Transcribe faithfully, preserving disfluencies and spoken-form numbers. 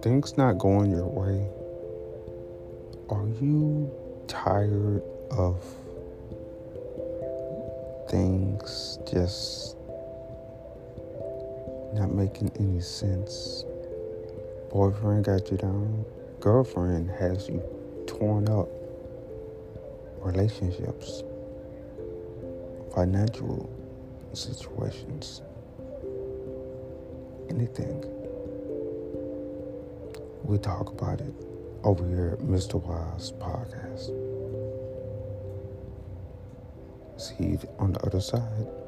things not going your way, are you tired of things just not making any sense? Boyfriend got you down. Girlfriend has you torn up. Relationships. Financial situations. Anything. We talk about it over here at Mister Wise Podcast. See you on the other side.